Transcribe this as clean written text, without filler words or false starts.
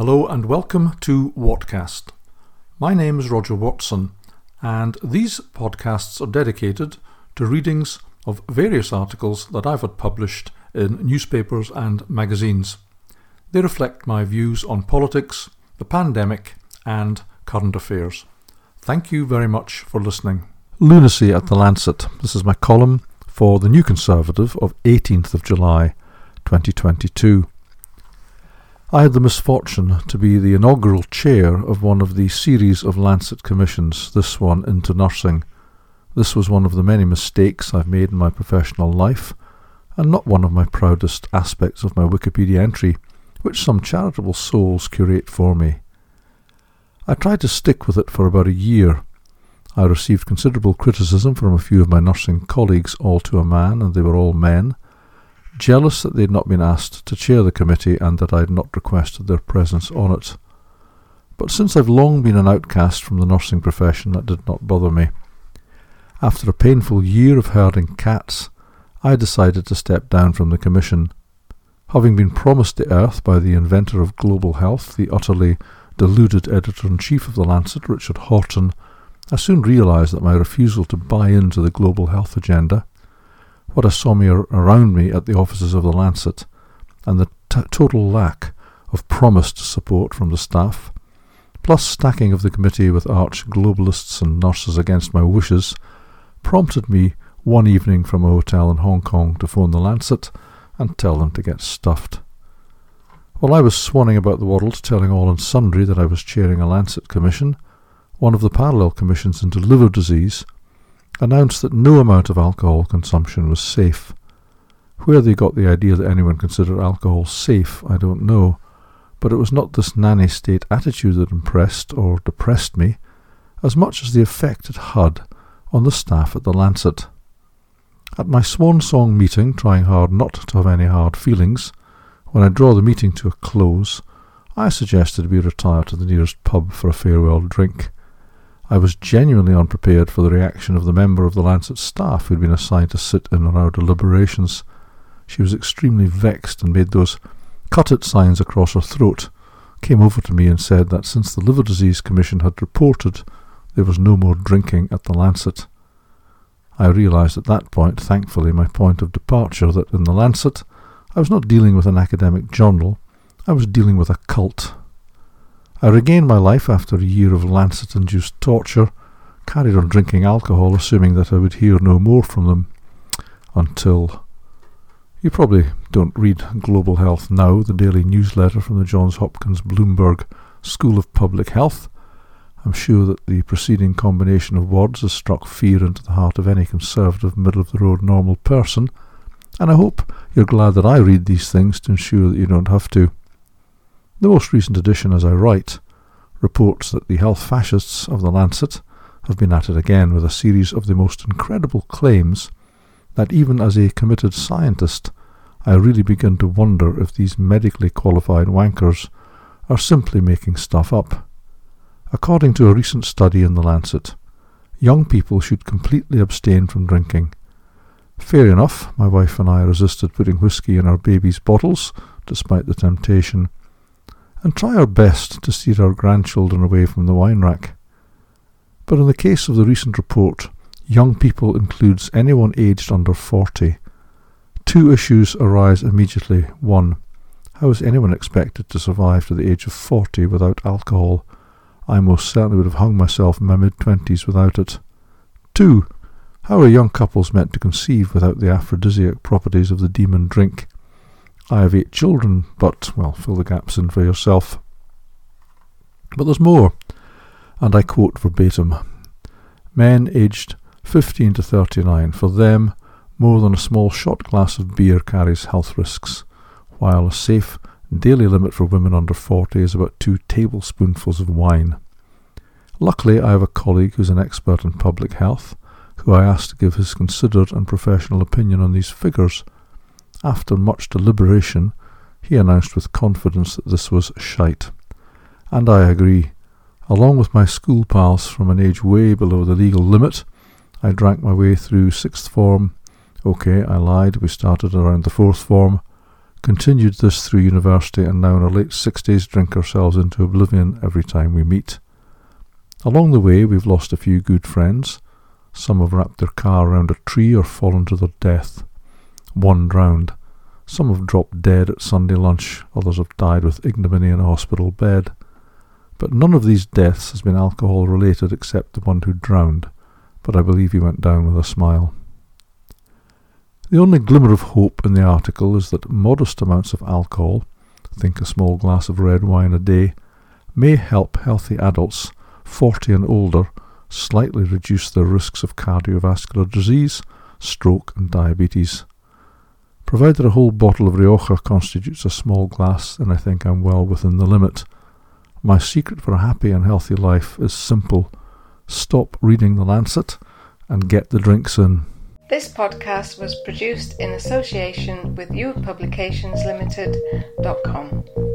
Hello and welcome to Whatcast. My name is Roger Watson, and these podcasts are dedicated to readings of various articles that I've had published in newspapers and magazines. They reflect my views on politics, the pandemic, and current affairs. Thank you very much for listening. Lunacy at the Lancet. This is my column for the New Conservative of 18th of July 2022. I had the misfortune to be the inaugural chair of one of the series of Lancet commissions, this one into nursing. This was one of the many mistakes I've made in my professional life, and not one of my proudest aspects of my Wikipedia entry, which some charitable souls curate for me. I tried to stick with it for about a year. I received considerable criticism from a few of my nursing colleagues, all to a man, and they were all men, jealous that they had not been asked to chair the committee and that I had not requested their presence on it. But since I've long been an outcast from the nursing profession, that did not bother me. After a painful year of herding cats, I decided to step down from the commission. Having been promised the earth by the inventor of global health, the utterly deluded editor-in-chief of the Lancet, Richard Horton, I soon realised that my refusal to buy into the global health agenda, what I saw around me at the offices of the Lancet, and the total lack of promised support from the staff, plus stacking of the committee with arch-globalists and nurses against my wishes, prompted me one evening from a hotel in Hong Kong to phone the Lancet and tell them to get stuffed. While I was swanning about the world telling all and sundry that I was chairing a Lancet commission, one of the parallel commissions into liver disease announced that no amount of alcohol consumption was safe. Where they got the idea that anyone considered alcohol safe, I don't know, but it was not this nanny state attitude that impressed or depressed me, as much as the effect it had on the staff at the Lancet. At my swan song meeting, trying hard not to have any hard feelings, when I draw the meeting to a close, I suggested we retire to the nearest pub for a farewell drink. I was genuinely unprepared for the reaction of the member of the Lancet staff who'd been assigned to sit in on our deliberations. She was extremely vexed and made those cut-it signs across her throat, came over to me and said that since the Liver Disease Commission had reported there was no more drinking at the Lancet. I realised at that point, thankfully, my point of departure, that in the Lancet I was not dealing with an academic journal, I was dealing with a cult. I regained my life after a year of Lancet-induced torture, carried on drinking alcohol, assuming that I would hear no more from them, until... You probably don't read Global Health Now, the daily newsletter from the Johns Hopkins Bloomberg School of Public Health. I'm sure that the preceding combination of words has struck fear into the heart of any conservative, middle-of-the-road normal person, and I hope you're glad that I read these things to ensure that you don't have to. The most recent edition, as I write, reports that the health fascists of the Lancet have been at it again with a series of the most incredible claims that even as a committed scientist, I really begin to wonder if these medically qualified wankers are simply making stuff up. According to a recent study in the Lancet, young people should completely abstain from drinking. Fair enough, my wife and I resisted putting whiskey in our babies' bottles, despite the temptation, and try our best to steer our grandchildren away from the wine rack. But in the case of the recent report, young people includes anyone aged under 40. Two issues arise immediately. One, how is anyone expected to survive to the age of 40 without alcohol? I most certainly would have hung myself in my mid-20s without it. Two, how are young couples meant to conceive without the aphrodisiac properties of the demon drink? I have 8 children, but, well, fill the gaps in for yourself. But there's more, and I quote verbatim. Men aged 15 to 39, for them, more than a small shot glass of beer carries health risks, while a safe daily limit for women under 40 is about 2 tablespoonfuls of wine. Luckily, I have a colleague who's an expert in public health, who I asked to give his considered and professional opinion on these figures. After much deliberation, he announced with confidence that this was shite. And I agree. Along with my school pals from an age way below the legal limit, I drank my way through 6th form. Okay, I lied, we started around the 4th form. Continued this through university, and now in our late 60s drink ourselves into oblivion every time we meet. Along the way we've lost a few good friends. Some have wrapped their car around a tree or fallen to their death. One drowned. Some have dropped dead at Sunday lunch. Others have died with ignominy in a hospital bed. But none of these deaths has been alcohol related except the one who drowned, but I believe he went down with a smile. The only glimmer of hope in the article is that modest amounts of alcohol, think a small glass of red wine a day, may help healthy adults 40 and older slightly reduce their risks of cardiovascular disease, stroke and diabetes. Provided a whole bottle of Rioja constitutes a small glass, then I think I'm well within the limit. My secret for a happy and healthy life is simple. Stop reading The Lancet and get the drinks in. This podcast was produced in association with youthpublicationslimited.com.